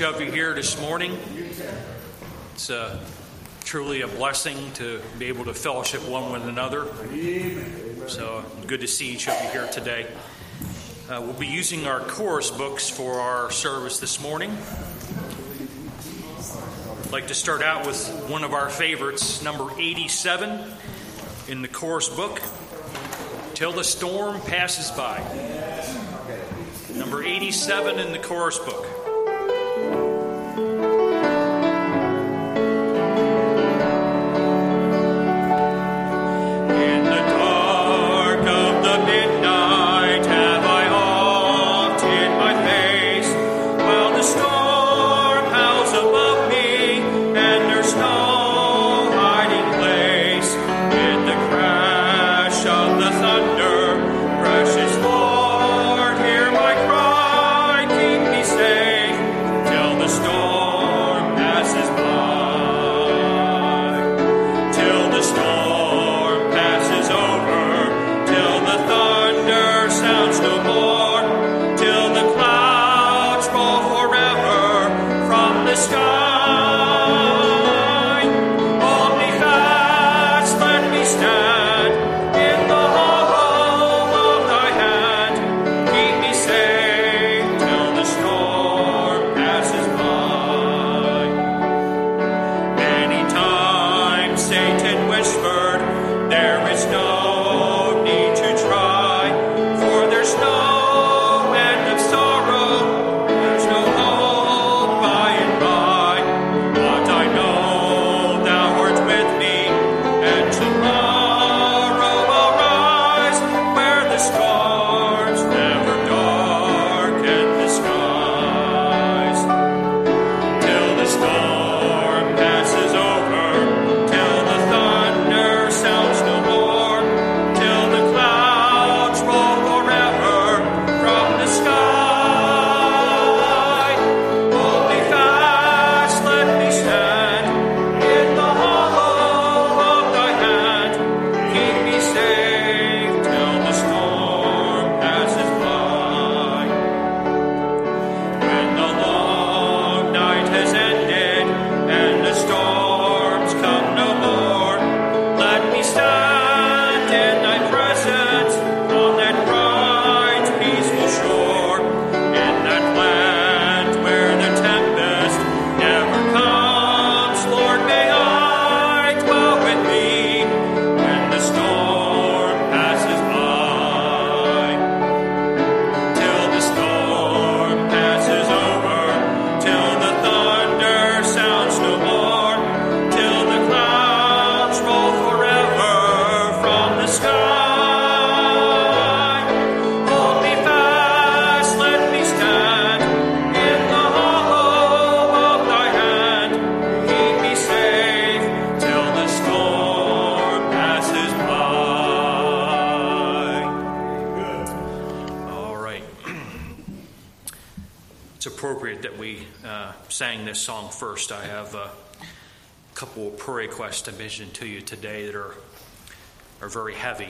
each of you here this morning. It's truly a blessing to be able to fellowship one with another. So good to see each of you here today. We'll be using our chorus books for our service this morning. I'd like to start out with one of our favorites, number 87 in the chorus book, Till the Storm Passes By. Number 87 in the chorus book. Sang this song first. I have a couple of prayer requests to mention to you today that are very heavy,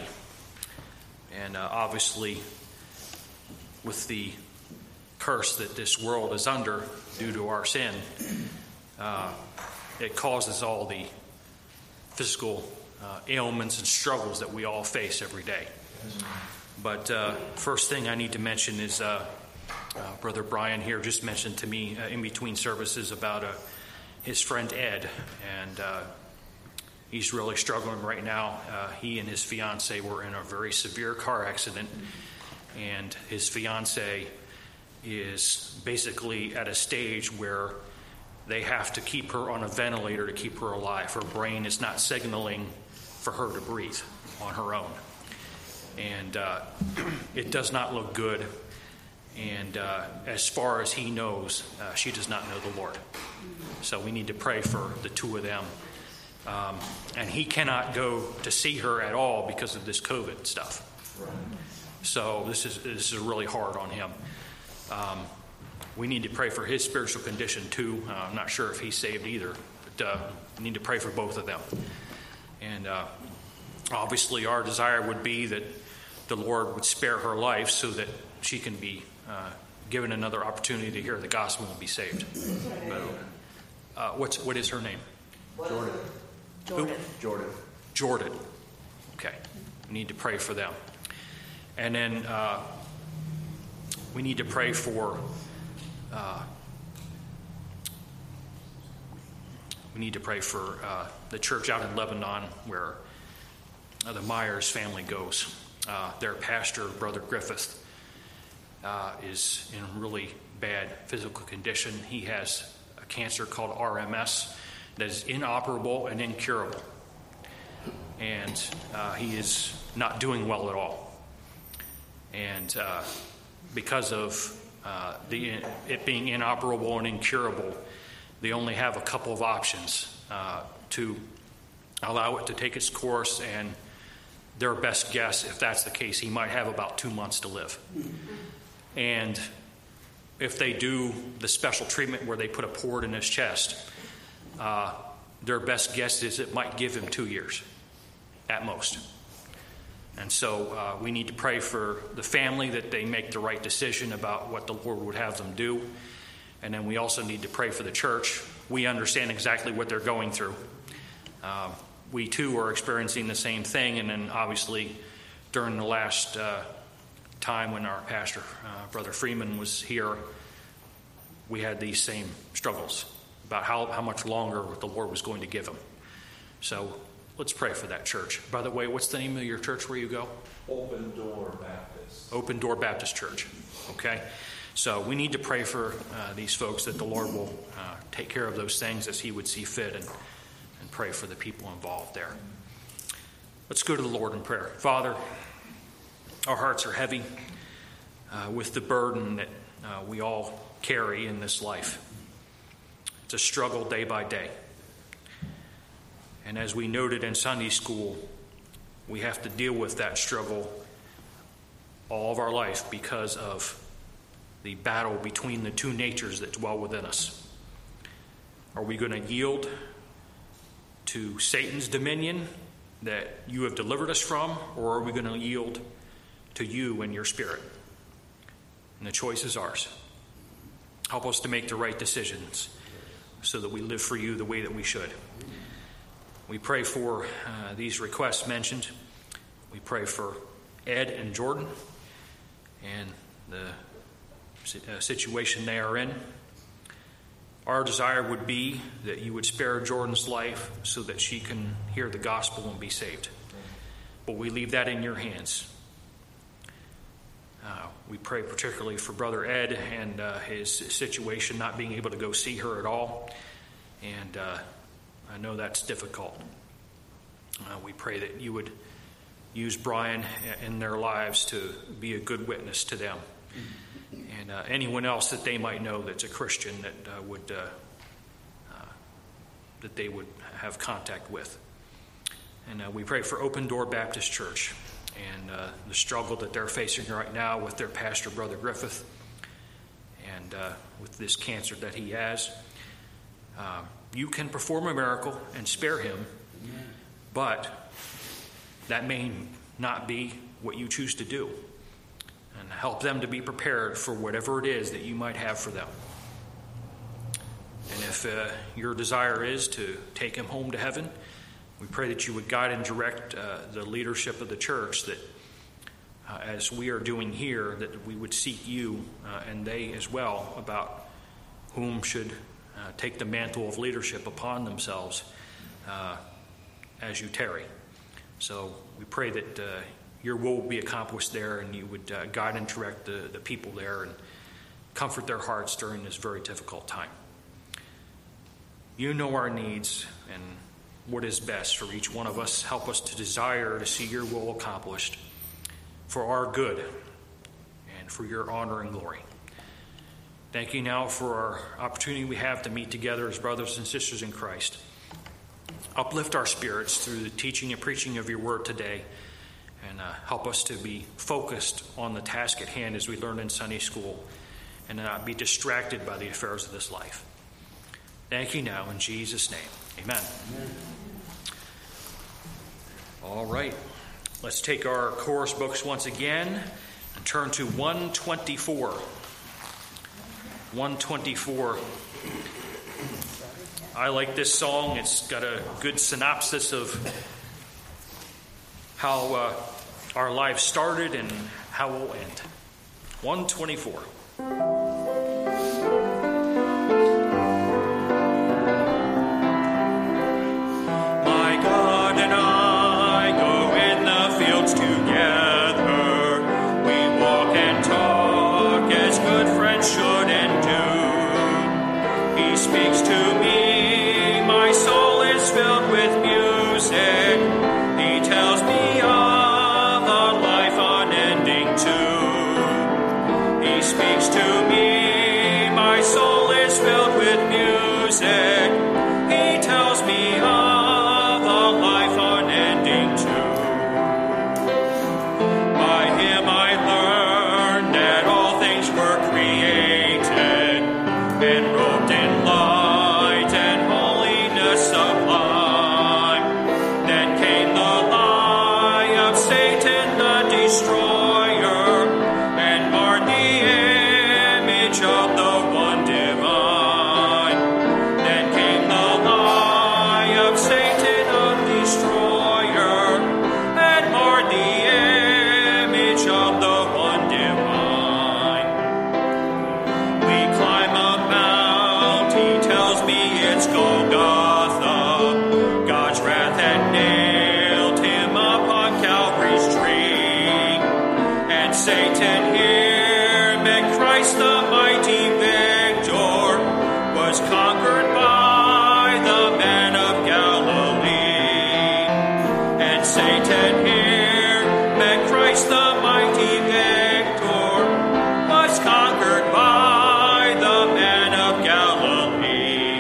and obviously with the curse that this world is under due to our sin, it causes all the physical ailments and struggles that we all face every day. But first thing I need to mention is Brother Brian here just mentioned to me in between services about his friend Ed, and he's really struggling right now. He and his fiance were in a very severe car accident, and his fiance is basically at a stage where they have to keep her on a ventilator to keep her alive. Her brain is not signaling for her to breathe on her own, and it does not look good. And as far as he knows, she does not know the Lord. So we need to pray for the two of them. And he cannot go to see her at all because of this COVID stuff. So this is really hard on him. We need to pray for his spiritual condition too. I'm not sure if he's saved either, but we need to pray for both of them. And obviously our desire would be that the Lord would spare her life so that she can be given another opportunity to hear the gospel and be saved. What is her name? Jordan. Okay. We need to pray for them. And then we need to pray for the church out in Lebanon where the Myers family goes. Their pastor, Brother Griffith, is in really bad physical condition. He has a cancer called RMS that is inoperable and incurable. And he is not doing well at all. And because of it being inoperable and incurable, they only have a couple of options to allow it to take its course, and their best guess, if that's the case, he might have about 2 months to live. And if they do the special treatment where they put a port in his chest, their best guess is it might give him 2 years at most. And so we need to pray for the family that they make the right decision about what the Lord would have them do. And then we also need to pray for the church. We understand exactly what they're going through. We too are experiencing the same thing. And then obviously during the last time when our pastor, Brother Freeman, was here, we had these same struggles about how much longer the Lord was going to give him. So let's pray for that church. By the way, what's the name of your church where you go? Open Door Baptist. Open Door Baptist Church. Okay. So we need to pray for these folks that the Lord will take care of those things as he would see fit, and pray for the people involved there. Let's go to the Lord in prayer. Father, our hearts are heavy with the burden that we all carry in this life. It's a struggle day by day. And as we noted in Sunday school, we have to deal with that struggle all of our life because of the battle between the two natures that dwell within us. Are we going to yield to Satan's dominion that you have delivered us from, or are we going to yield to you and your Spirit? And the choice is ours. Help us to make the right decisions so that we live for you the way that we should. We pray for these requests mentioned. We pray for Ed and Jordan and the situation they are in. Our desire would be that you would spare Jordan's life so that she can hear the gospel and be saved. But we leave that in your hands. We pray particularly for Brother Ed and his situation, not being able to go see her at all. And I know that's difficult. We pray that you would use Brian in their lives to be a good witness to them. And anyone else that they might know that's a Christian that they would have contact with. And we pray for Open Door Baptist Church and the struggle that they're facing right now with their pastor, Brother Griffith, and with this cancer that he has. You can perform a miracle and spare him, but that may not be what you choose to do. And help them to be prepared for whatever it is that you might have for them. And if your desire is to take him home to heaven, we pray that you would guide and direct the leadership of the church, that as we are doing here, that we would seek you and they as well about whom should take the mantle of leadership upon themselves as you tarry. So we pray that your will be accomplished there, and you would guide and direct the people there and comfort their hearts during this very difficult time. You know our needs and what is best for each one of us. Help us to desire to see your will accomplished for our good and for your honor and glory. Thank you now for our opportunity we have to meet together as brothers and sisters in Christ. Uplift our spirits through the teaching and preaching of your word today, and help us to be focused on the task at hand as we learned in Sunday school, and not be distracted by the affairs of this life. Thank you now in Jesus' name. Amen. Amen. All right. Let's take our chorus books once again and turn to 124. 124. I like this song. It's got a good synopsis of how our lives started and how we'll end. 124. My God and I go in the fields together. We walk and talk as good friends should and do. He speaks to me, my soul is filled with music. He tells me of a life unending too. He speaks to me, my soul is filled with music. He tells me of a life unending too. By him I learned that all things were created and robed in light and holiness sublime. Then came the lie of Satan the destroyer and marred the image of the one divine. Then came the lie of Satan the destroyer and marred the image of the one divine. We climb a mount, he tells me it's Golgotha. God's wrath had nailed him upon Calvary's tree. And Satan here met Christ the mighty victor, was conquered by the man of Galilee. And Satan here met Christ the mighty victor, was conquered by the man of Galilee.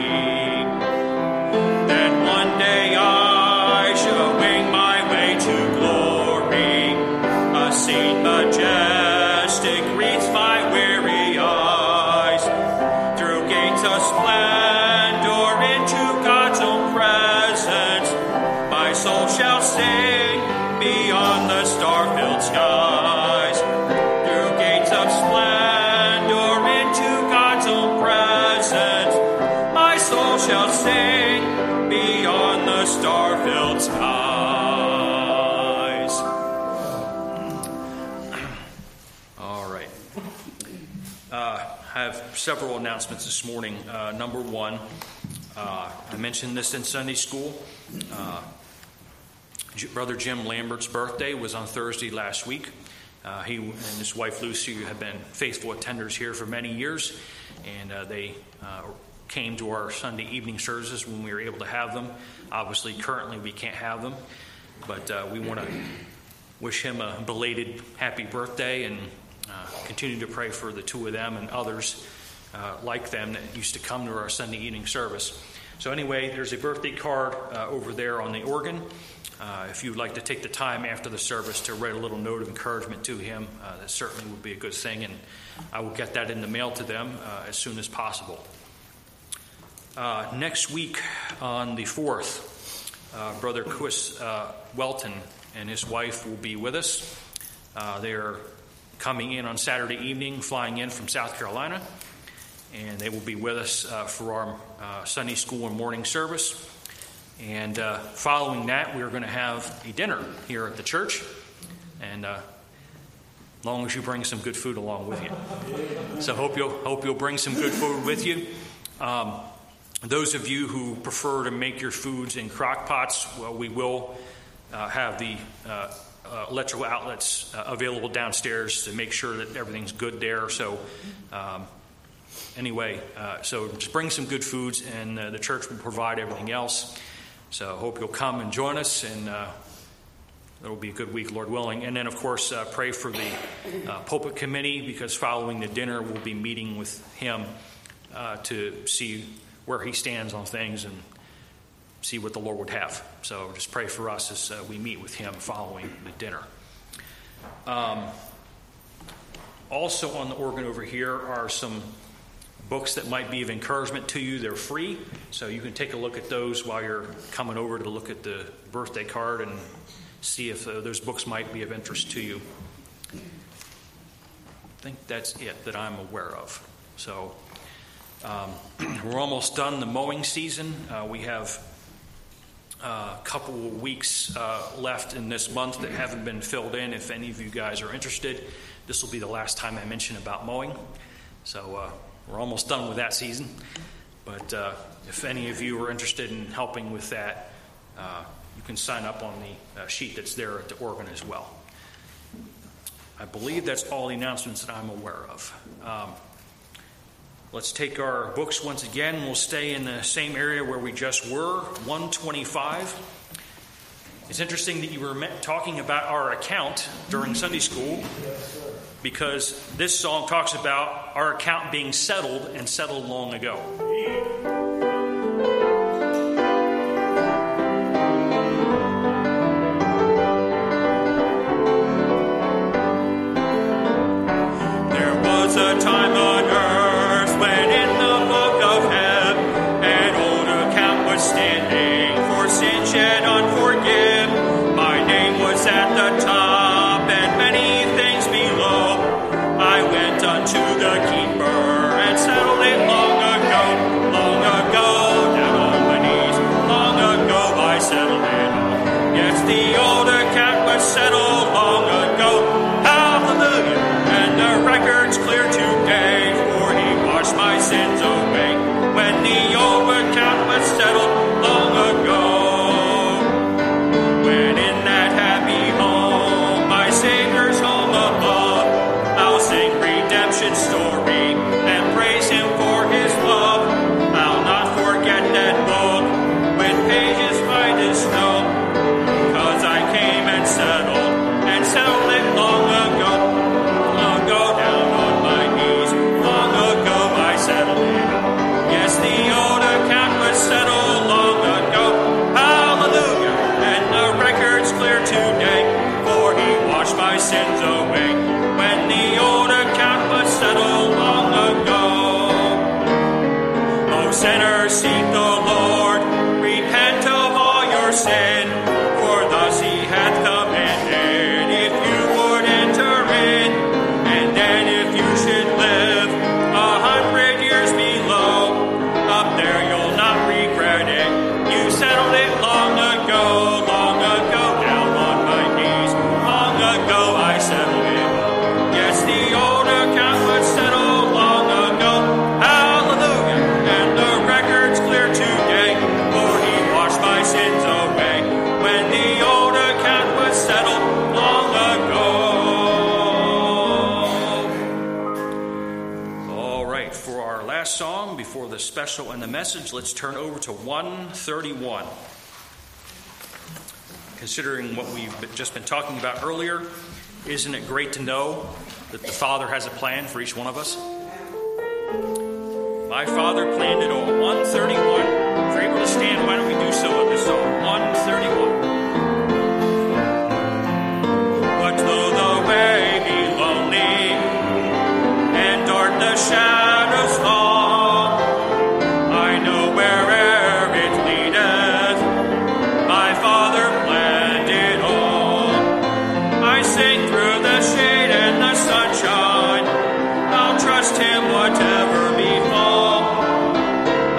Then one day I shall wing my way to glory. A scene majestic greets my weary eyes. Through gates of splendor into God's own presence, my soul shall sing beyond the star-filled skies. Through gates of splendor into God's own presence, my soul shall sing beyond the star-filled skies. All right. I have several announcements this morning. Number one, I mentioned this in Sunday school. Brother Jim Lambert's birthday was on Thursday last week. He and his wife Lucy have been faithful attenders here for many years, and they came to our Sunday evening services when we were able to have them. Obviously, currently we can't have them, but we want to wish him a belated happy birthday and continue to pray for the two of them and others like them that used to come to our Sunday evening service. So anyway, there's a birthday card over there on the organ. If you'd like to take the time after the service to write a little note of encouragement to him, that certainly would be a good thing, and I will get that in the mail to them as soon as possible. Next week on the 4th, Brother Chris Welton and his wife will be with us. They're coming in on Saturday evening, flying in from South Carolina, and they will be with us for our Sunday school and morning service. And following that, we're going to have a dinner here at the church, and as long as you bring some good food along with you. So hope you'll bring some good food with you. Those of you who prefer to make your foods in crock pots, well, we will have the electrical outlets available downstairs to make sure that everything's good there. So so just bring some good foods, and the church will provide everything else. So I hope you'll come and join us, and it will be a good week, Lord willing. And then, of course, pray for the pulpit committee, because following the dinner, we'll be meeting with him to see where he stands on things and see what the Lord would have. So just pray for us as we meet with him following the dinner. Also on the organ over here are some books that might be of encouragement to you. They're free, so you can take a look at those while you're coming over to look at the birthday card and see if those books might be of interest to you. I think that's it that I'm aware of. So We're almost done the mowing season. We have a couple of weeks left in this month that haven't been filled in. If any of you guys are interested, this will be the last time I mention about mowing. So we're almost done with that season. But if any of you are interested in helping with that, you can sign up on the sheet that's there at the organ as well. I believe that's all the announcements that I'm aware of. Let's take our books once again. We'll stay in the same area where we just were, 125. It's interesting that you were talking about our account during Sunday school, because this song talks about our account being settled and settled long ago. There was a time on earth when in the book of Heb an old account was standing for sin shed unforgive. My name was at the top and many things below. I went unto the keeper and settled it long ago, down on my knees. Long ago I settled it. Yes, the old account was settled long ago. Hallelujah. And the record's clear today, for he washed my sins away. When the old account was settled long ago. When in that happy home, my Savior's home above, I'll sing redemption story and praise him for his love. I'll not forget that book with pages white as snow, 'cause I came and settled it long ago, down on my knees. Long ago I settled it. Yes, the old account was settled long ago. Hallelujah. And the record's clear today, for he washed my sins away. When the old account was settled long ago. Oh, sinners, seek the Lord, repent of all your sin, for thus he hath commanded, if you would enter in, and then if you should live 100 years below, up there you'll not regret it. You settled it long ago, down on my knees. Long ago I settled it. Yes, the old account was settled long ago. Hallelujah. And the record's clear today, for he washed my sins away. When the old account was settled long ago. All right, for our last song before the special and the message, let's turn over to 131. Considering what we've just been talking about earlier, isn't it great to know that the Father has a plan for each one of us? My Father planned it all. 131. If you're able to stand, why don't we do so with this song? 131. But though the way be lonely and dark the shadows fall, I know where'er it leadeth, my Father planned it all. I sing through the shade and the sunshine, I'll trust him whatever befall.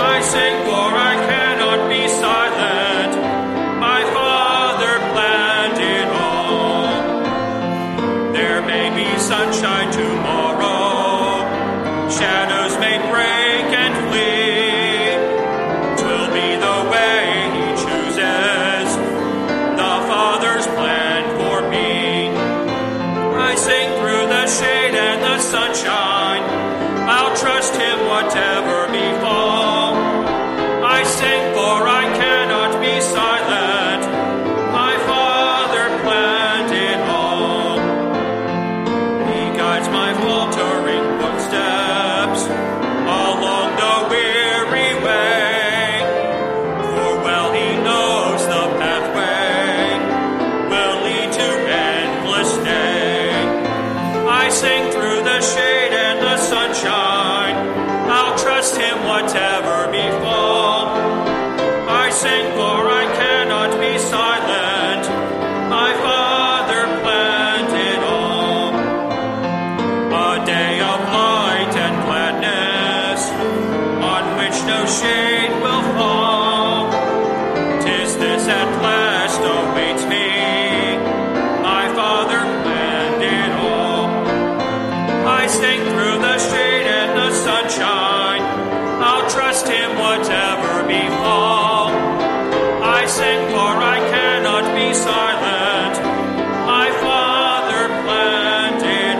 shade will fall. 'Tis this at last awaits me. My Father planned it all. I sing through the shade and the sunshine. I'll trust Him whatever befall. I sing for I cannot be silent. My Father planned it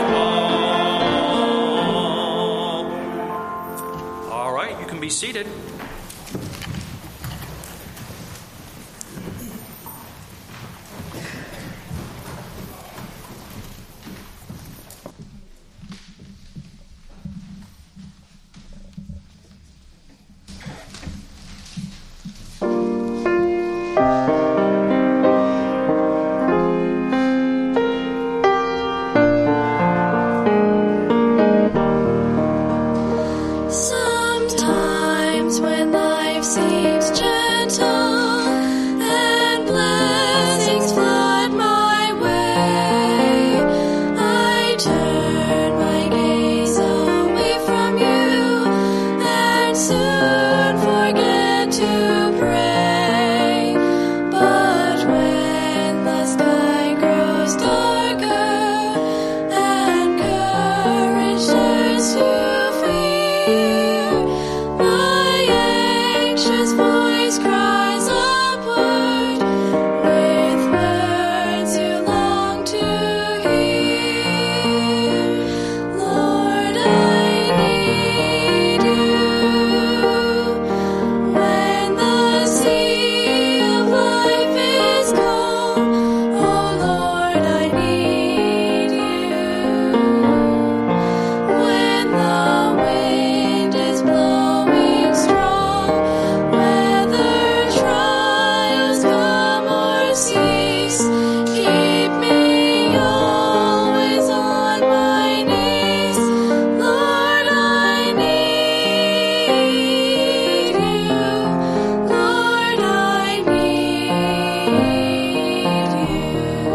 all. All right, you can be seated. Sometimes when life seems gentle and blessings flood my way, I turn my gaze away from you and soon forget to pray. But when the sky grows darker and courage turns to fear, my anxious voice cries upward with words you long to hear. Lord, I need you. When the sea of life is calm, oh Lord, I need you. When the wind is blowing strong, whether trials come or cease, keep me always on my knees. Lord, I need you. Lord, I need you.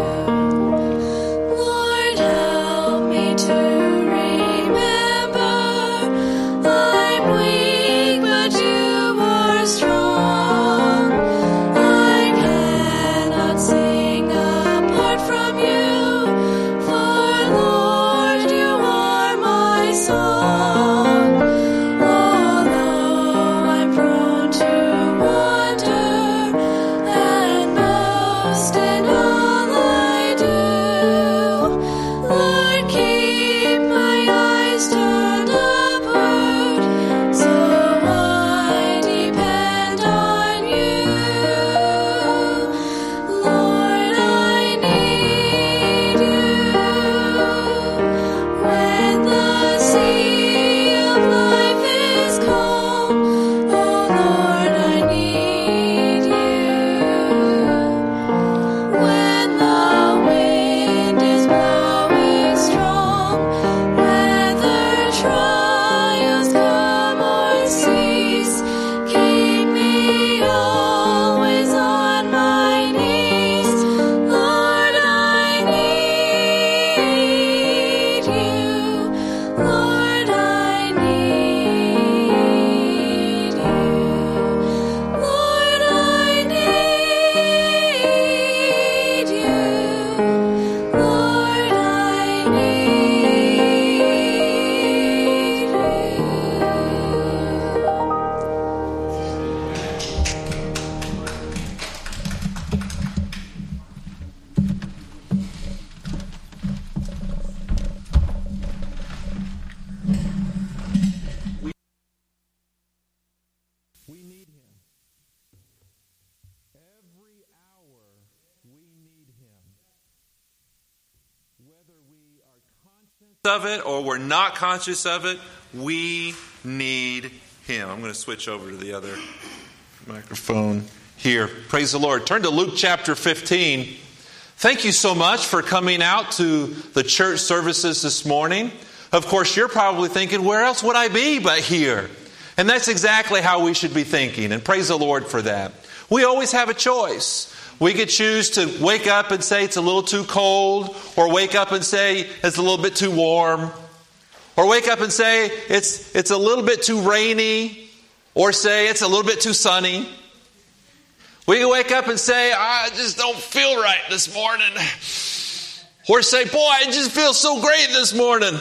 Lord, help me to remember I'm weak, but you are strong. I cannot sing apart from you, for Lord, you are my song. Although I'm prone to wander and boast in all I do, Lord, keep my eyes turned upward, so I depend on you. Lord, I need you. When the sea of life is calm, oh Lord, I need you. When the wind is blowing strong, whether trials come or cease, keep me always on my knees. Lord, I need you. Lord, I need you. Lord, I need you. Lord, I We need Him. Every hour we need Him. Whether we are conscious of it or we're not conscious of it, we need Him. I'm going to switch over to the other microphone here. Praise the Lord. Turn to Luke chapter 15. Thank you so much for coming out to the church services this morning. Of course, you're probably thinking, where else would I be but here? And that's exactly how we should be thinking. And praise the Lord for that. We always have a choice. We could choose to wake up and say it's a little too cold, or wake up and say it's a little bit too warm, or wake up and say it's a little bit too rainy, or say it's a little bit too sunny. We can wake up and say, I just don't feel right this morning. Or say, boy, I just feel so great this morning.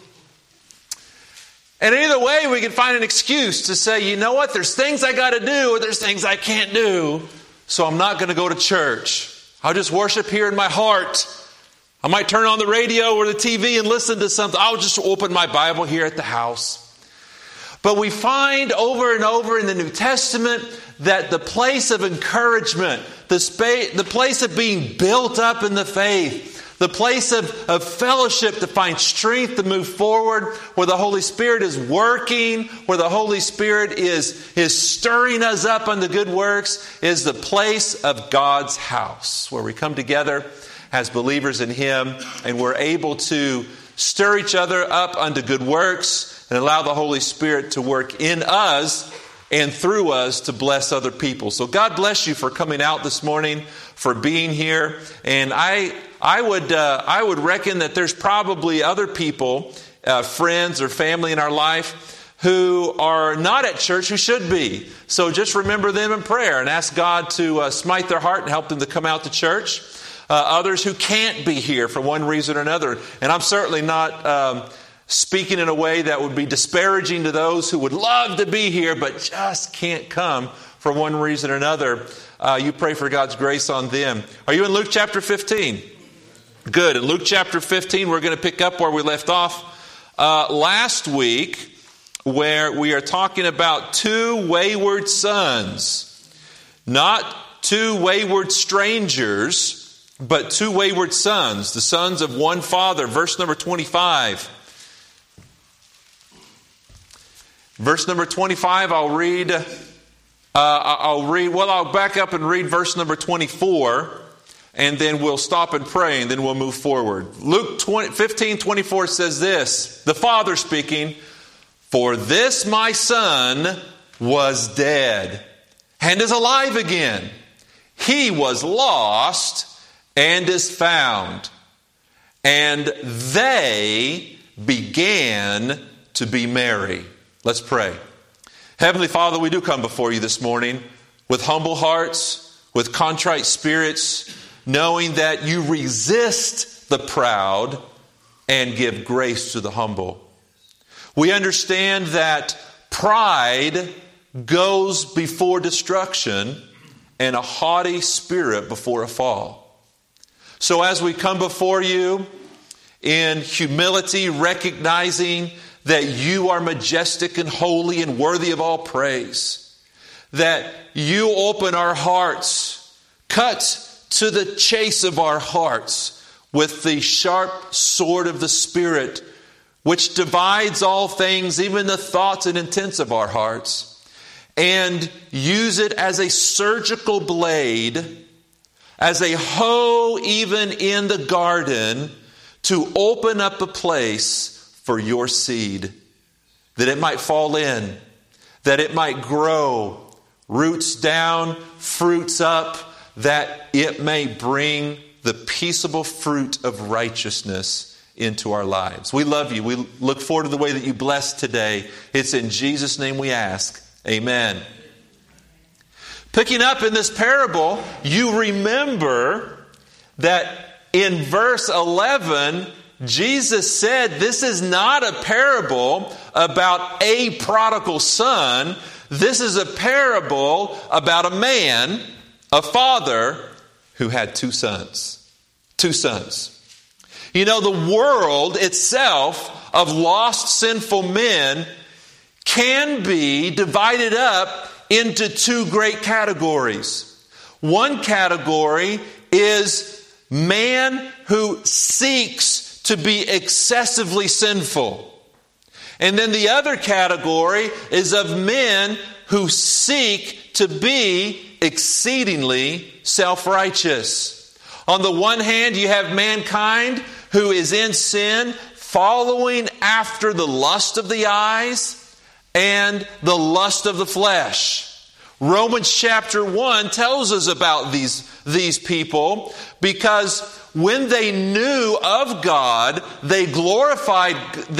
And either way, we can find an excuse to say, you know what, there's things I got to do or there's things I can't do, so I'm not going to go to church. I'll just worship here in my heart. I might turn on the radio or the TV and listen to something. I'll just open my Bible here at the house. But we find over and over in the New Testament that the place of encouragement, the place of being built up in the faith, the place of fellowship to find strength to move forward, where the Holy Spirit is working, where the Holy Spirit is stirring us up unto good works, is the place of God's house, where we come together as believers in Him, and we're able to stir each other up unto good works and allow the Holy Spirit to work in us and through us to bless other people. So God bless you for coming out this morning, for being here. And I would reckon that there's probably other people, friends or family in our life, who are not at church who should be. So just remember them in prayer and ask God to smite their heart and help them to come out to church. Others who can't be here for one reason or another. And I'm certainly not speaking in a way that would be disparaging to those who would love to be here but just can't come for one reason or another. You pray for God's grace on them. Are you in Luke chapter 15? Good. In Luke chapter 15, we're going to pick up where we left off last week, where we are talking about two wayward sons. Not two wayward strangers, but two wayward sons, the sons of one father. Verse number 25. Verse number 25, I'll back up and read verse number 24, and then we'll stop and pray, and then we'll move forward. Luke 15:24 says this, the father speaking, "For this my son was dead, and is alive again. He was lost, and is found." And they began to be merry. Let's pray. Heavenly Father, we do come before you this morning with humble hearts, with contrite spirits, knowing that you resist the proud and give grace to the humble. We understand that pride goes before destruction and a haughty spirit before a fall. So as we come before you in humility, recognizing that you are majestic and holy and worthy of all praise, that you open our hearts, cut to the chase of our hearts with the sharp sword of the Spirit, which divides all things, even the thoughts and intents of our hearts, and use it as a surgical blade, as a hoe even in the garden, to open up a place for your seed, that it might fall in, that it might grow, roots down, fruits up, that it may bring the peaceable fruit of righteousness into our lives. We love you. We look forward to the way that you bless today. It's in Jesus' name we ask. Amen. Picking up in this parable, you remember that in verse 11, Jesus said this is not a parable about a prodigal son. This is a parable about a man, a father, who had two sons. Two sons. You know, the world itself of lost, sinful men can be divided up into two great categories. One category is man who seeks to be excessively sinful. And then the other category is of men who seek to be exceedingly self-righteous. On the one hand, you have mankind who is in sin, following after the lust of the eyes and the lust of the flesh. Romans chapter 1 tells us about these people because when they knew of God, they glorified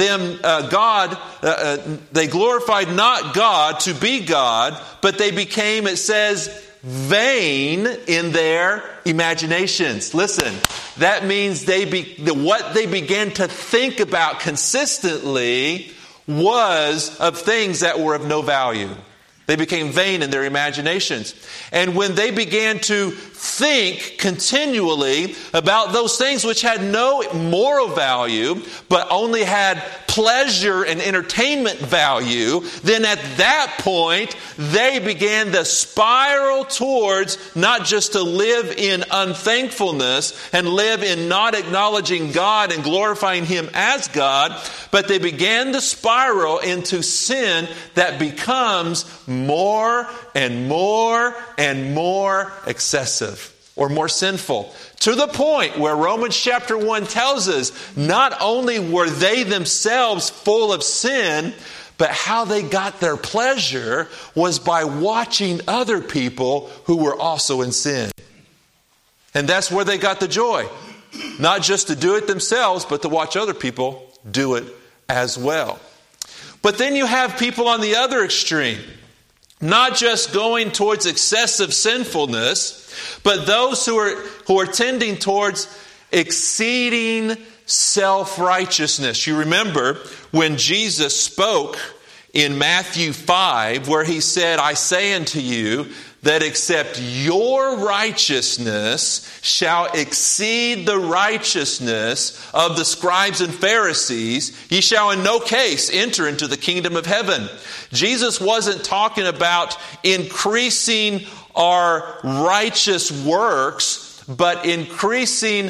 they glorified not God to be God, but they became, it says, vain in their imaginations. Listen, that means what they began to think about consistently was of things that were of no value. They became vain in their imaginations. And when they began to think continually about those things which had no moral value, but only had pleasure and entertainment value, then at that point, they began the spiral towards not just to live in unthankfulness and live in not acknowledging God and glorifying Him as God, but they began to spiral into sin that becomes more and more and more excessive or more sinful, to the point where Romans chapter 1 tells us not only were they themselves full of sin, but how they got their pleasure was by watching other people who were also in sin. And that's where they got the joy. Not just to do it themselves, but to watch other people do it as well. But then you have people on the other extreme. Not just going towards excessive sinfulness, but those who are tending towards exceeding self-righteousness. You remember when Jesus spoke in Matthew 5, where He said, I say unto you, that except your righteousness shall exceed the righteousness of the scribes and Pharisees, ye shall in no case enter into the kingdom of heaven. Jesus wasn't talking about increasing our righteous works, but increasing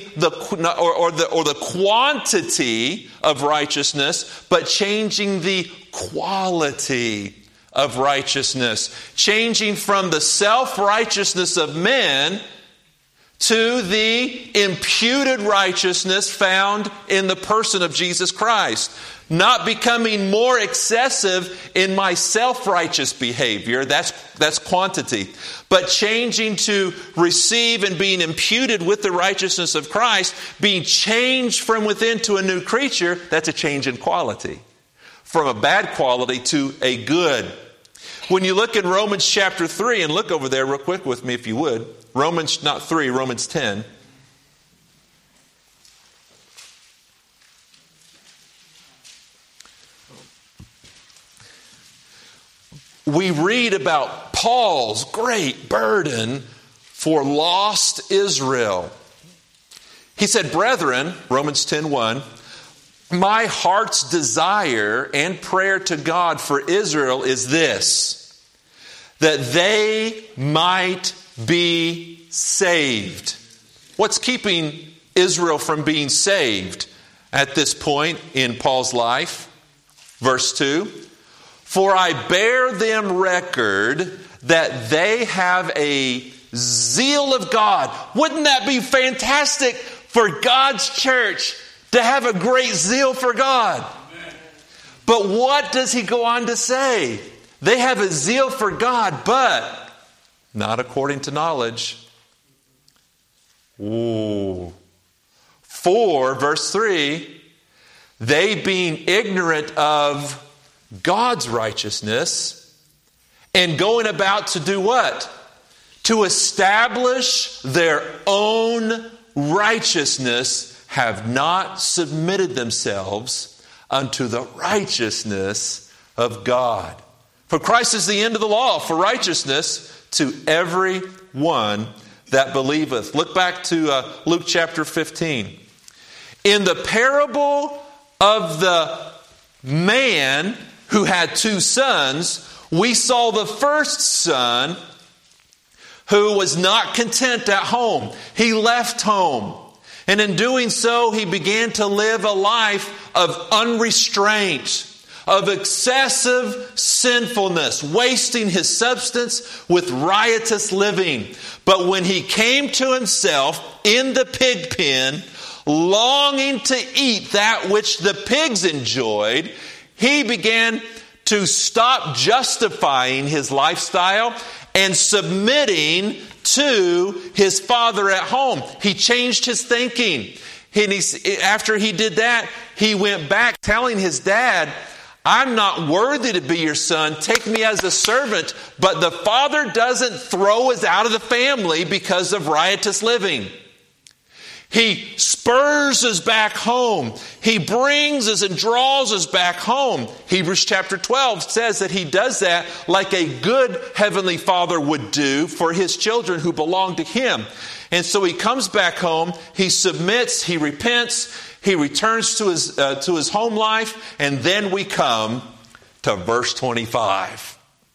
the quantity of righteousness, but changing the quality of righteousness, changing from the self-righteousness of men to the imputed righteousness found in the person of Jesus Christ. Not becoming more excessive in my self-righteous behavior, that's quantity, but changing to receive and being imputed with the righteousness of Christ, being changed from within to a new creature, that's a change in quality. From a bad quality to a good. When you look in Romans chapter 3, and look over there real quick with me if you would. Romans 10. We read about Paul's great burden for lost Israel. He said, brethren, Romans 10:1, my heart's desire and prayer to God for Israel is this, that they might be saved. What's keeping Israel from being saved at this point in Paul's life? Verse 2, for I bear them record that they have a zeal of God. Wouldn't that be fantastic for God's church to have a great zeal for God? Amen. But what does he go on to say? They have a zeal for God, but not according to knowledge. Ooh. 4, verse 3, they being ignorant of God's righteousness and going about to do what? To establish their own righteousness, have not submitted themselves unto the righteousness of God. For Christ is the end of the law for righteousness to every one that believeth. Look back to Luke chapter 15. In the parable of the man who had 2 sons, we saw the first son who was not content at home. He left home. And in doing so, he began to live a life of unrestraint, of excessive sinfulness, wasting his substance with riotous living. But when he came to himself in the pig pen, longing to eat that which the pigs enjoyed, he began to stop justifying his lifestyle and submitting to his father at home. He changed his thinking. And after he did that, he went back telling his dad, I'm not worthy to be your son. Take me as a servant. But the father doesn't throw us out of the family because of riotous living. He spurs us back home. He brings us and draws us back home. Hebrews chapter 12 says that he does that like a good heavenly father would do for his children who belong to him. And so he comes back home, he submits, he repents, he returns to his home life, and then we come to verse 25.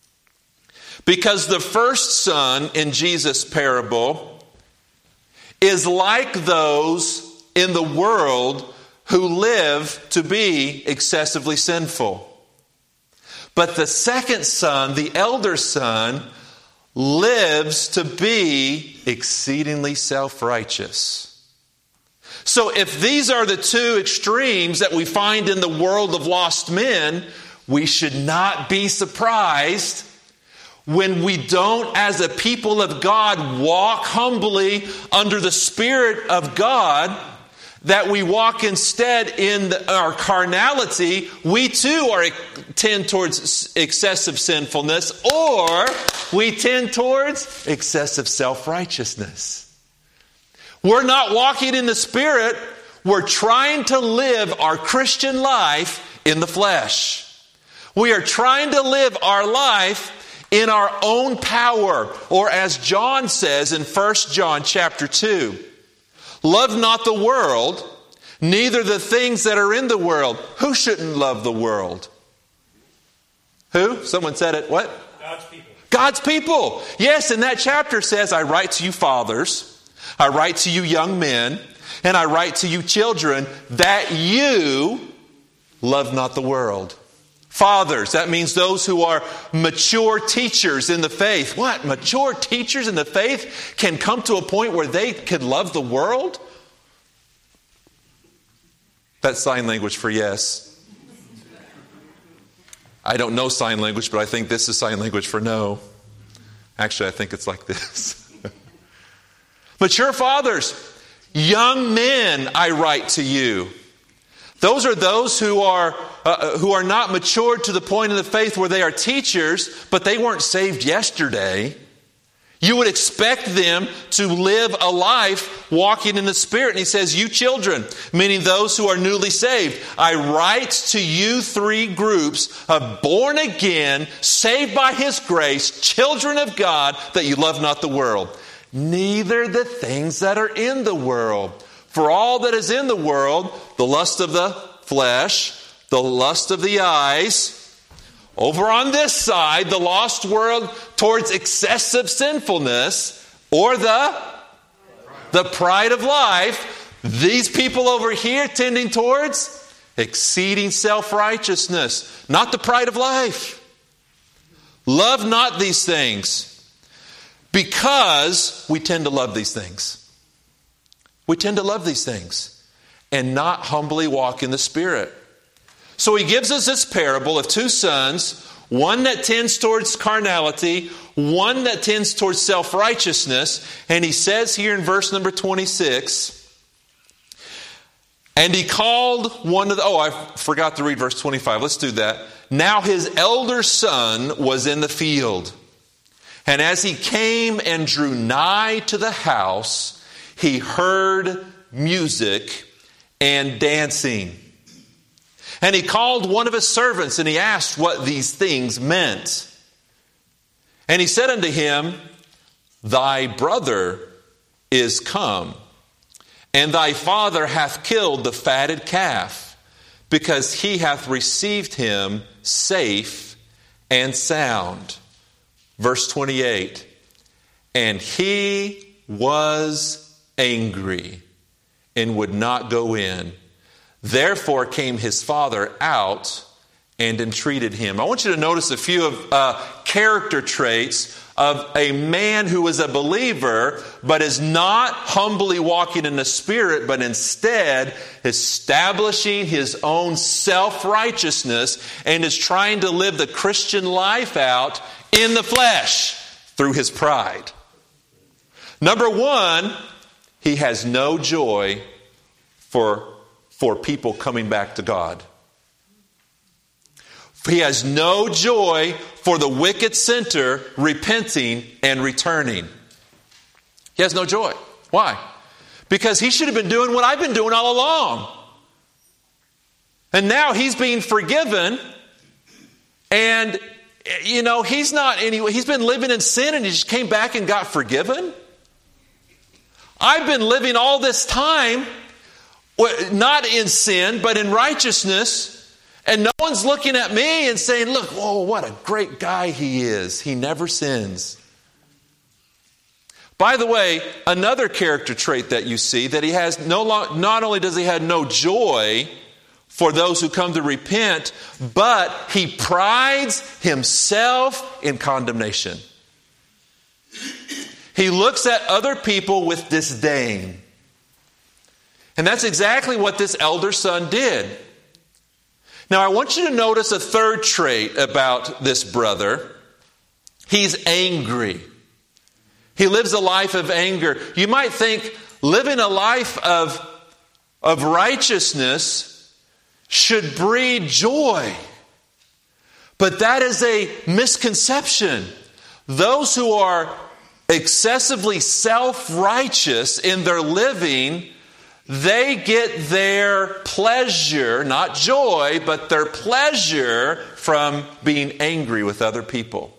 Because the first son in Jesus' parable is like those in the world who live to be excessively sinful. But the second son, the elder son, lives to be exceedingly self-righteous. So if these are the two extremes that we find in the world of lost men, we should not be surprised when we don't, as a people of God, walk humbly under the Spirit of God, that we walk instead in our carnality, we too tend towards excessive sinfulness, or we tend towards excessive self-righteousness. We're not walking in the Spirit, we're trying to live our Christian life in the flesh. We are trying to live our life in our own power, or as John says in 1 John chapter 2, love not the world, neither the things that are in the world. Who shouldn't love the world? Who? Someone said it. What? God's people. God's people. Yes, and that chapter says, I write to you fathers, I write to you young men, and I write to you children, that you love not the world. Fathers, that means those who are mature teachers in the faith. What? Mature teachers in the faith can come to a point where they can love the world? That's sign language for yes. I don't know sign language, but I think this is sign language for no. Actually, I think it's like this. Mature fathers, young men, I write to you. Those are those who are not matured to the point in the faith where they are teachers, but they weren't saved yesterday. You would expect them to live a life walking in the Spirit. And he says, you children, meaning those who are newly saved, I write to you three groups of born again, saved by His grace, children of God, that you love not the world, neither the things that are in the world. For all that is in the world, the lust of the flesh, the lust of the eyes. Over on this side, the lost world towards excessive sinfulness, or the pride of life. These people over here tending towards exceeding self-righteousness, not the pride of life. Love not these things, because we tend to love these things. We tend to love these things and not humbly walk in the Spirit. So he gives us this parable of two sons, one that tends towards carnality, one that tends towards self-righteousness. And he says here in verse number 26, and he called one of the... Oh, I forgot to read verse 25. Let's do that. Now his elder son was in the field. And as he came and drew nigh to the house, he heard music and dancing. And he called one of his servants, and he asked what these things meant. And he said unto him, thy brother is come, and thy father hath killed the fatted calf, because he hath received him safe and sound. Verse 28, and he was angry and would not go in. Therefore came his father out and entreated him. I want you to notice a few of character traits of a man who is a believer, but is not humbly walking in the Spirit, but instead establishing his own self-righteousness and is trying to live the Christian life out in the flesh through his pride. Number one, he has no joy for people coming back to God. He has no joy for the wicked sinner repenting and returning. He has no joy. Why? Because he should have been doing what I've been doing all along. And now he's being forgiven. And, he's been living in sin and he just came back and got forgiven. I've been living all this time, not in sin, but in righteousness. And no one's looking at me and saying, look, whoa, what a great guy he is. He never sins. By the way, another character trait that you see, that he has not only does he have no joy for those who come to repent, but he prides himself in condemnation. He looks at other people with disdain. And that's exactly what this elder son did. Now, I want you to notice a third trait about this brother. He's angry. He lives a life of anger. You might think living a life of righteousness should breed joy. But that is a misconception. Those who are excessively self-righteous in their living, they get their pleasure, not joy, but their pleasure from being angry with other people.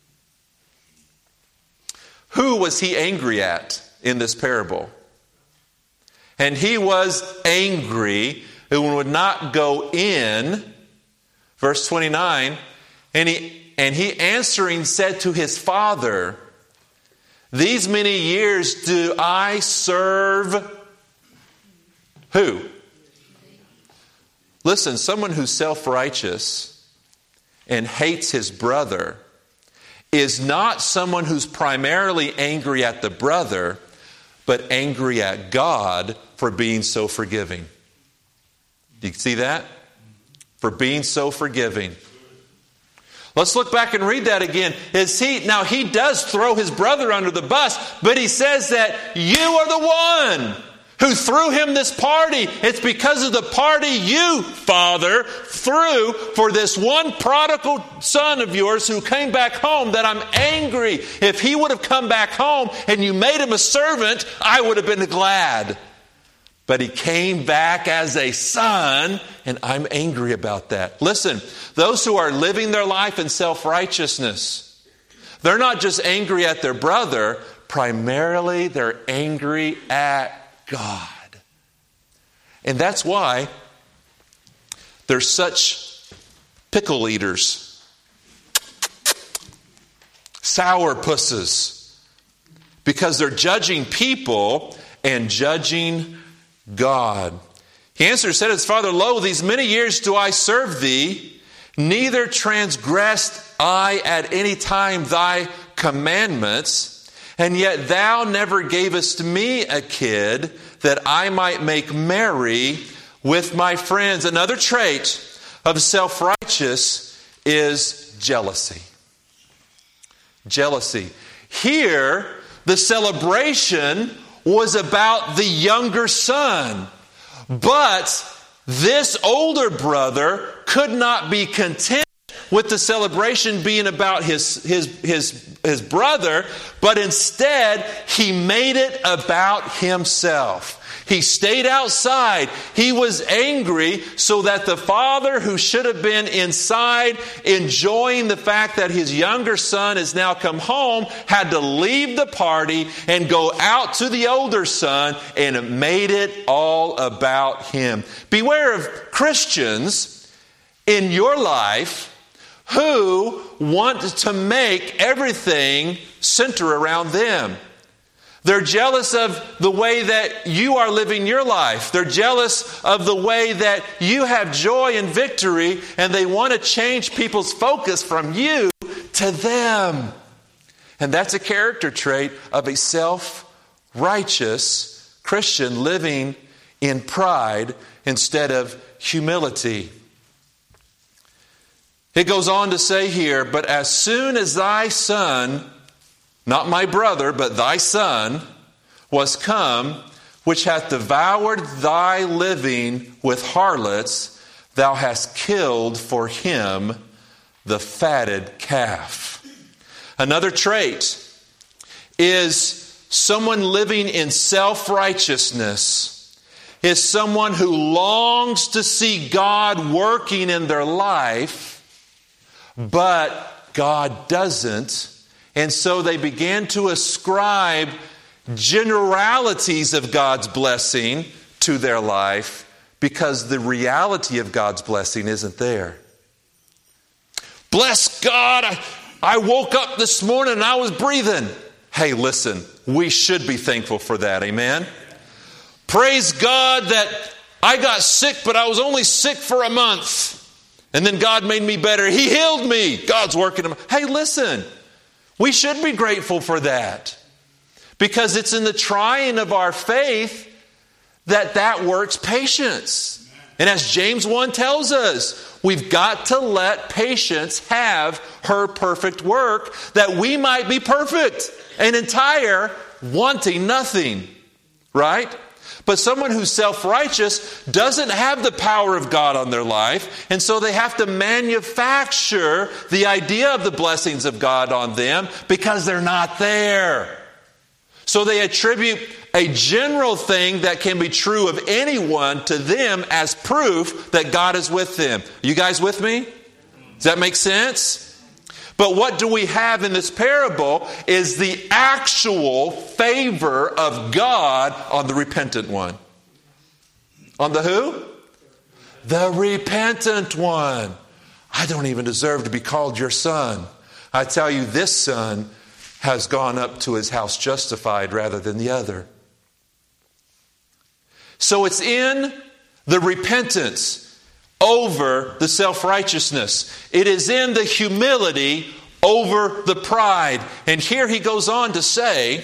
Who was he angry at in this parable? And he was angry and would not go in. Verse 29, and he answering said to his father, these many years do I serve who? Listen, someone who's self-righteous and hates his brother is not someone who's primarily angry at the brother, but angry at God for being so forgiving. Do you see that? For being so forgiving. Let's look back and read that again. Now he does throw his brother under the bus, but he says that you are the one who threw him this party. It's because of the party you, Father, threw for this one prodigal son of yours who came back home that I'm angry. If he would have come back home and you made him a servant, I would have been glad. But he came back as a son, and I'm angry about that. Listen, those who are living their life in self-righteousness, they're not just angry at their brother, primarily they're angry at God. And that's why they're such pickle eaters, sourpusses, because they're judging people and judging God. He answered, said his father, lo, these many years do I serve thee, neither transgressed I at any time thy commandments. And yet thou never gavest me a kid that I might make merry with my friends. Another trait of self-righteous is jealousy. Jealousy. Here, the celebration was about the younger son. But this older brother could not be content with the celebration being about his brother, but instead he made it about himself. He stayed outside. He was angry so that the father, who should have been inside enjoying the fact that his younger son has now come home, had to leave the party and go out to the older son, and it made it all about him. Beware of Christians in your life who want to make everything center around them. They're jealous of the way that you are living your life. They're jealous of the way that you have joy and victory, and they want to change people's focus from you to them. And that's a character trait of a self-righteous Christian living in pride instead of humility. It goes on to say here, but as soon as thy son, not my brother, but thy son, was come, which hath devoured thy living with harlots, thou hast killed for him the fatted calf. Another trait is someone living in self-righteousness, is someone who longs to see God working in their life, but God doesn't. And so they began to ascribe generalities of God's blessing to their life because the reality of God's blessing isn't there. Bless God, I woke up this morning and I was breathing. Hey, listen, we should be thankful for that, amen? Praise God that I got sick, but I was only sick for a month. And then God made me better. He healed me. God's working. Hey, listen. We should be grateful for that because it's in the trying of our faith that works patience. And as James 1 tells us, we've got to let patience have her perfect work that we might be perfect and entire, wanting nothing. Right? But someone who's self-righteous doesn't have the power of God on their life, and so they have to manufacture the idea of the blessings of God on them because they're not there. So they attribute a general thing that can be true of anyone to them as proof that God is with them. Are you guys with me? Does that make sense? But what do we have in this parable is the actual favor of God on the repentant one. On the who? The repentant one. I don't even deserve to be called your son. I tell you, this son has gone up to his house justified rather than the other. So it's in the repentance over the self-righteousness. It is in the humility over the pride. And here he goes on to say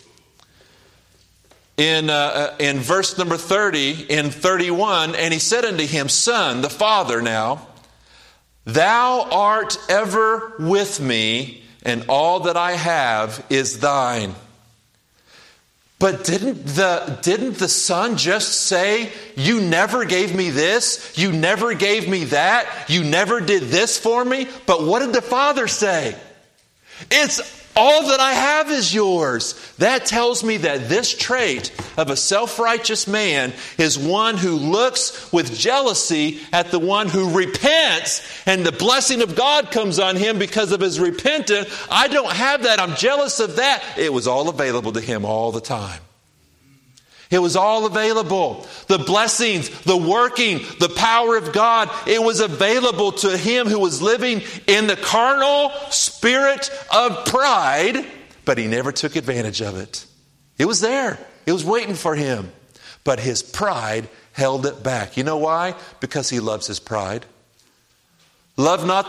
in verse number 30, in 31, and he said unto him, Son, the father now, thou art ever with me, and all that I have is thine. But didn't the son just say, you never gave me this, you never gave me that, you never did this for me? But what did the father say? It's all that I have is yours. That tells me that this trait of a self-righteous man is one who looks with jealousy at the one who repents, and the blessing of God comes on him because of his repentance. I don't have that. I'm jealous of that. It was all available to him all the time. It was all available. The blessings, the working, the power of God, it was available to him who was living in the carnal spirit of pride, but he never took advantage of it. It was there. It was waiting for him. But his pride held it back. You know why? Because he loves his pride. Love not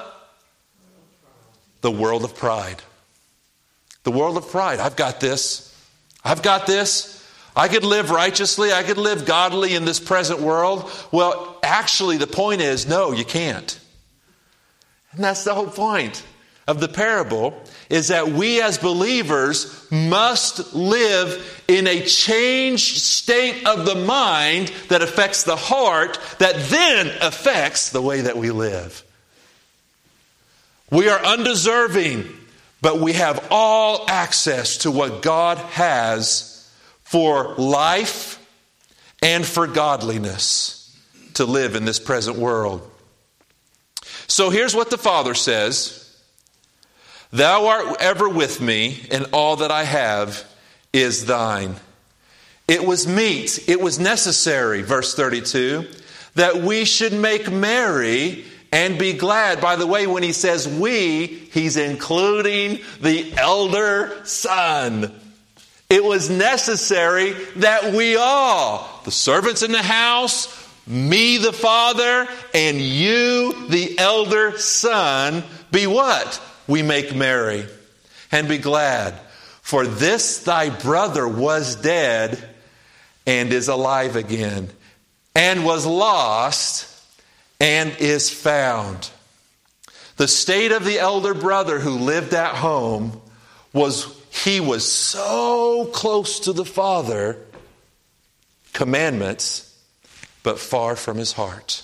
the world of pride. The world of pride. I've got this. I've got this. I could live righteously. I could live godly in this present world. Well, actually, the point is, no, you can't. And that's the whole point of the parable, is that we as believers must live in a changed state of the mind that affects the heart, that then affects the way that we live. We are undeserving, but we have all access to what God has for life and for godliness to live in this present world. So here's what the Father says. Thou art ever with me, and all that I have is thine. It was meet, it was necessary, verse 32, that we should make merry and be glad. By the way, when he says we, he's including the elder son. It was necessary that we all, the servants in the house, me the father, and you the elder son, be what? We make merry and be glad. For this thy brother was dead and is alive again, and was lost and is found. The state of the elder brother who lived at home was he was so close to the Father, commandments, but far from his heart.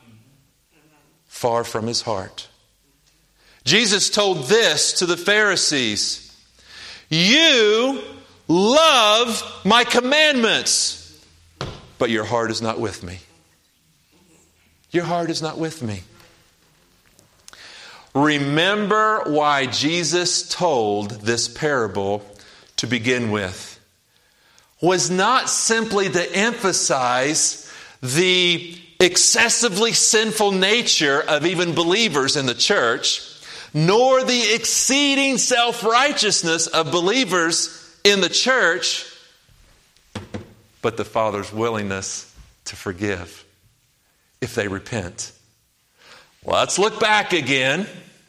Far from his heart. Jesus told this to the Pharisees: you love my commandments, but your heart is not with me. Your heart is not with me. Remember why Jesus told this parable to begin with. Was not simply to emphasize the excessively sinful nature of even believers in the church, nor the exceeding self-righteousness of believers in the church, but the Father's willingness to forgive if they repent. Let's look back again.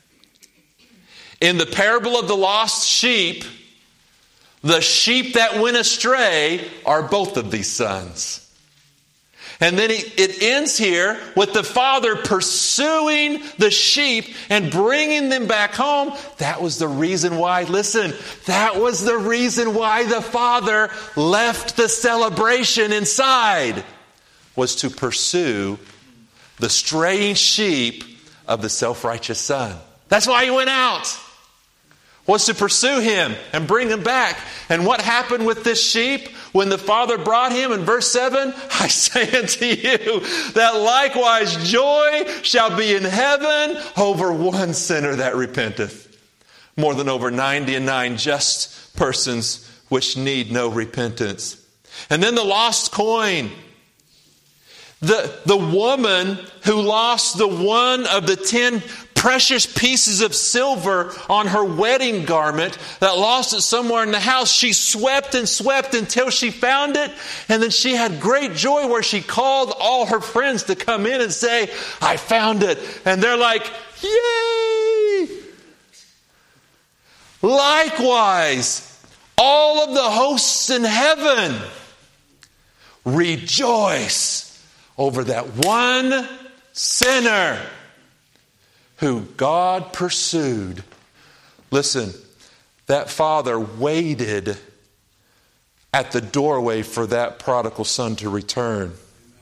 In the parable of the lost sheep, the sheep that went astray are both of these sons. And then it ends here with the father pursuing the sheep and bringing them back home. That was the reason why, listen, that was the reason why the father left the celebration inside, was to pursue the straying sheep of the self-righteous son. That's why he went out, was to pursue him and bring him back. And what happened with this sheep when the father brought him? In verse 7, I say unto you that likewise joy shall be in heaven over one sinner that repenteth, more than over 99 just persons which need no repentance. And then the lost coin. The woman who lost the one of the 10 precious pieces of silver on her wedding garment, that lost it somewhere in the house. She swept and swept until she found it. And then she had great joy where she called all her friends to come in and say, I found it. And they're like, yay! Likewise, all of the hosts in heaven rejoice over that one sinner who God pursued. Listen, that father waited at the doorway for that prodigal son to return.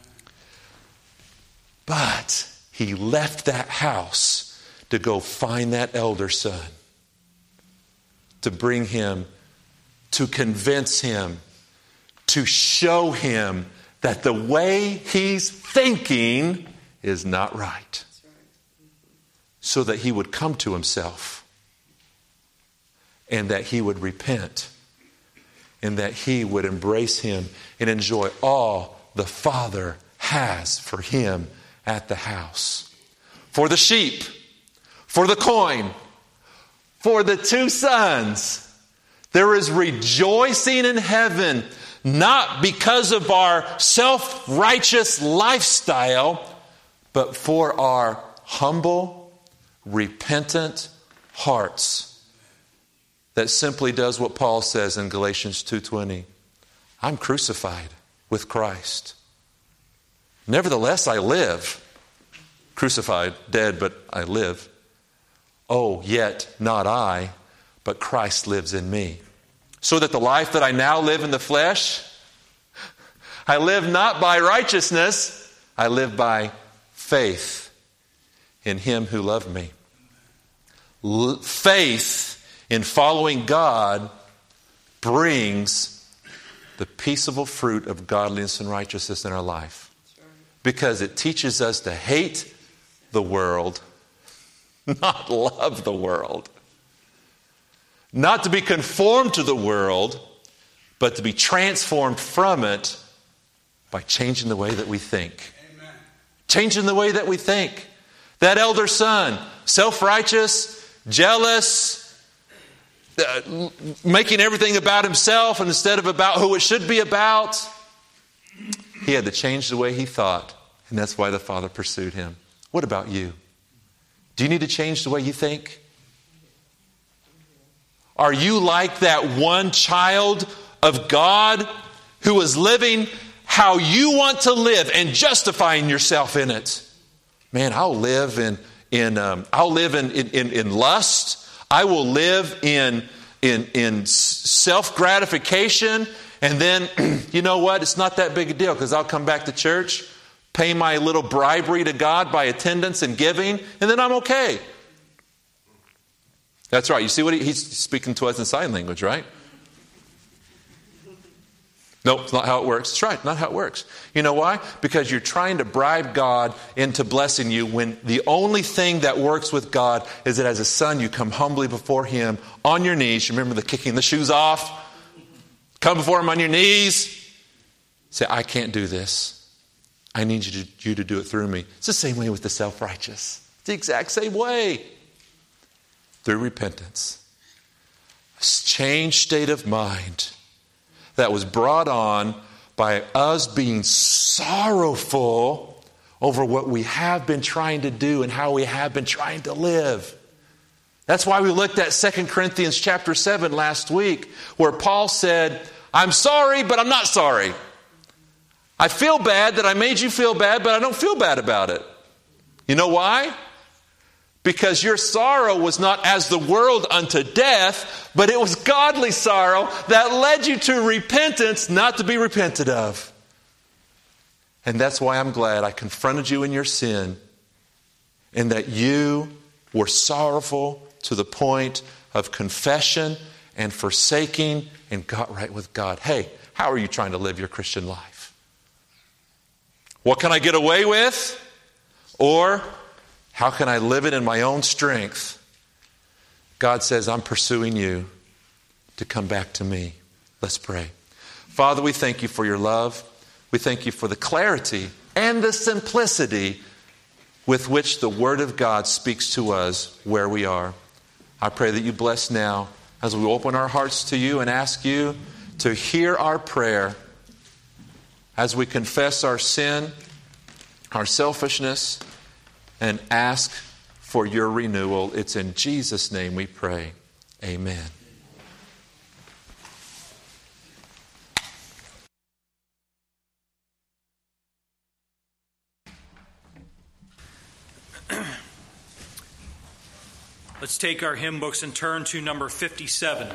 But he left that house to go find that elder son, to bring him, to convince him, to show him that the way he's thinking is not right, so that he would come to himself and that he would repent and that he would embrace him and enjoy all the Father has for him at the house. For the sheep, for the coin, for the 2 sons, there is rejoicing in heaven, not because of our self-righteous lifestyle, but for our humble, repentant hearts that simply does what Paul says in Galatians 2:20. I'm crucified with Christ. Nevertheless, I live. Crucified, dead, but I live. Oh, yet not I, but Christ lives in me. So that the life that I now live in the flesh, I live not by righteousness, I live by faith in Him who loved me. Faith in following God brings the peaceable fruit of godliness and righteousness in our life. Because it teaches us to hate the world, not love the world. Not to be conformed to the world, but to be transformed from it by changing the way that we think. Amen. Changing the way that we think. That elder son, self-righteous, jealous, making everything about himself instead of about who it should be about. He had to change the way he thought, and that's why the Father pursued him. What about you? Do you need to change the way you think? Are you like that one child of God who is living how you want to live and justifying yourself in it? Man, I'll live in lust. I will live in self-gratification. And then, you know what? It's not that big a deal because I'll come back to church, pay my little bribery to God by attendance and giving, and then I'm okay. That's right. You see what he's speaking to us in sign language, right? Nope, it's not how it works. That's right, not how it works. You know why? Because you're trying to bribe God into blessing you when the only thing that works with God is that as a son you come humbly before Him on your knees. You remember the kicking the shoes off? Come before Him on your knees. Say, I can't do this. I need you to do it through me. It's the same way with the self-righteous. It's the exact same way. Through repentance. A changed state of mind that was brought on by us being sorrowful over what we have been trying to do and how we have been trying to live. That's why we looked at 2 Corinthians chapter 7 last week, where Paul said, I'm sorry, but I'm not sorry. I feel bad that I made you feel bad, but I don't feel bad about it. You know why? Because your sorrow was not as the world unto death, but it was godly sorrow that led you to repentance, not to be repented of. And that's why I'm glad I confronted you in your sin and that you were sorrowful to the point of confession and forsaking and got right with God. Hey, how are you trying to live your Christian life? What can I get away with? Or how can I live it in my own strength? God says, I'm pursuing you to come back to me. Let's pray. Father, we thank you for your love. We thank you for the clarity and the simplicity with which the Word of God speaks to us where we are. I pray that you bless now as we open our hearts to you and ask you to hear our prayer as we confess our sin, our selfishness, and ask for your renewal. It's in Jesus' name we pray. Amen. Let's take our hymn books and turn to number 57.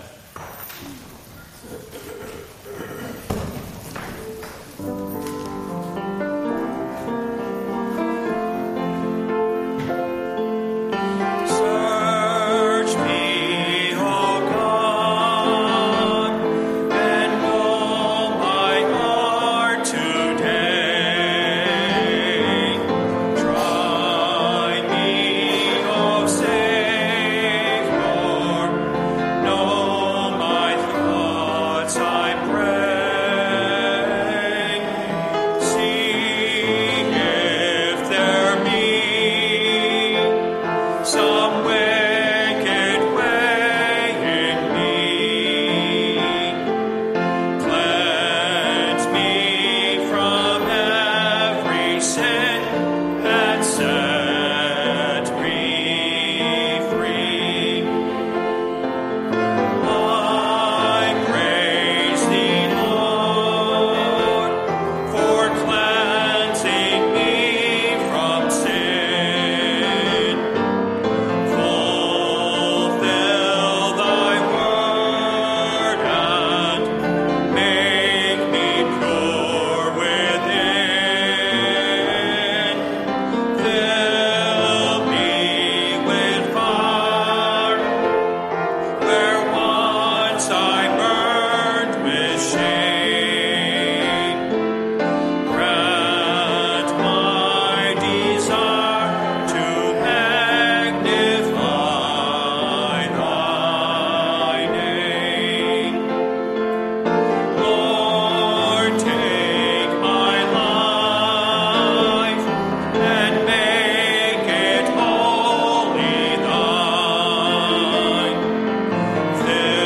Fill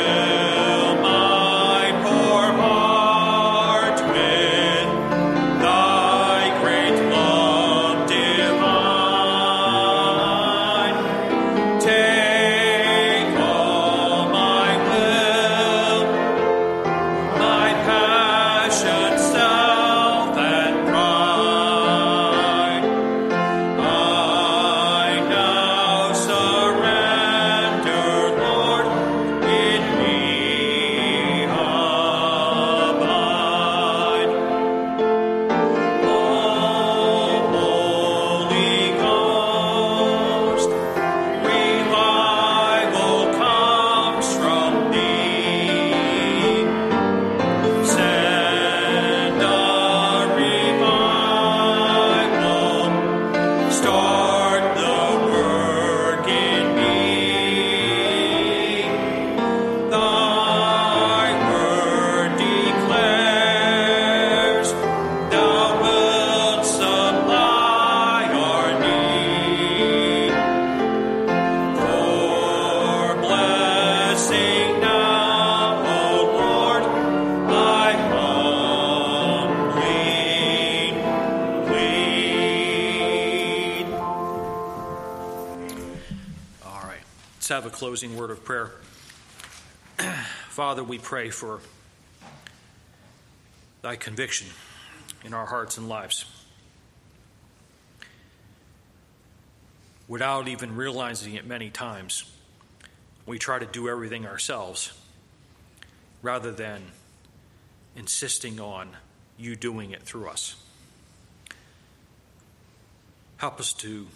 closing word of prayer. Father, we pray for thy conviction in our hearts and lives. Without even realizing it many times, we try to do everything ourselves rather than insisting on you doing it through us. Help us to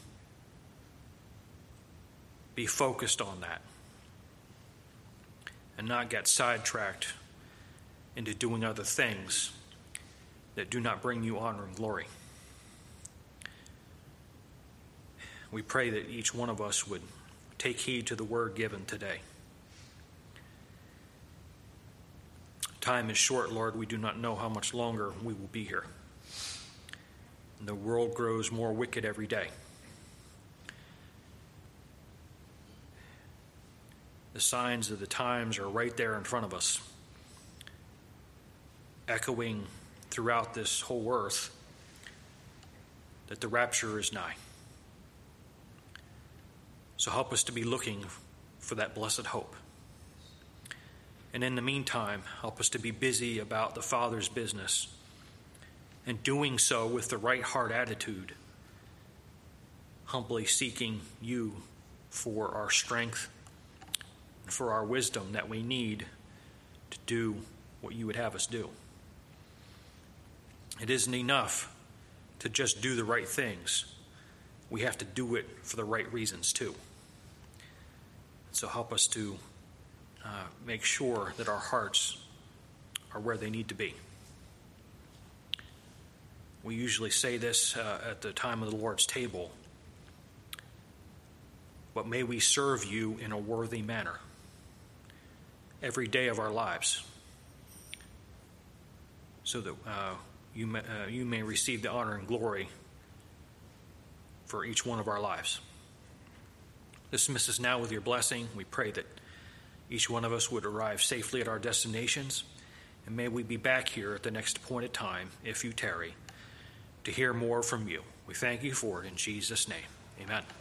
be focused on that and not get sidetracked into doing other things that do not bring you honor and glory. We pray that each one of us would take heed to the word given today. Time is short, Lord. We do not know how much longer we will be here. And the world grows more wicked every day. The signs of the times are right there in front of us, echoing throughout this whole earth that the rapture is nigh. So help us to be looking for that blessed hope. And in the meantime, help us to be busy about the Father's business and doing so with the right heart attitude, humbly seeking you for our strength and for our wisdom that we need to do what you would have us do. It isn't enough to just do the right things. We have to do it for the right reasons too. So help us to make sure that our hearts are where they need to be. We usually say this at the time of the Lord's table, but may we serve you in a worthy manner every day of our lives, so that you may receive the honor and glory for each one of our lives. Dismiss us now with your blessing. We pray that each one of us would arrive safely at our destinations, and may we be back here at the next appointed time, if you tarry, to hear more from you. We thank you for it in Jesus' name. Amen.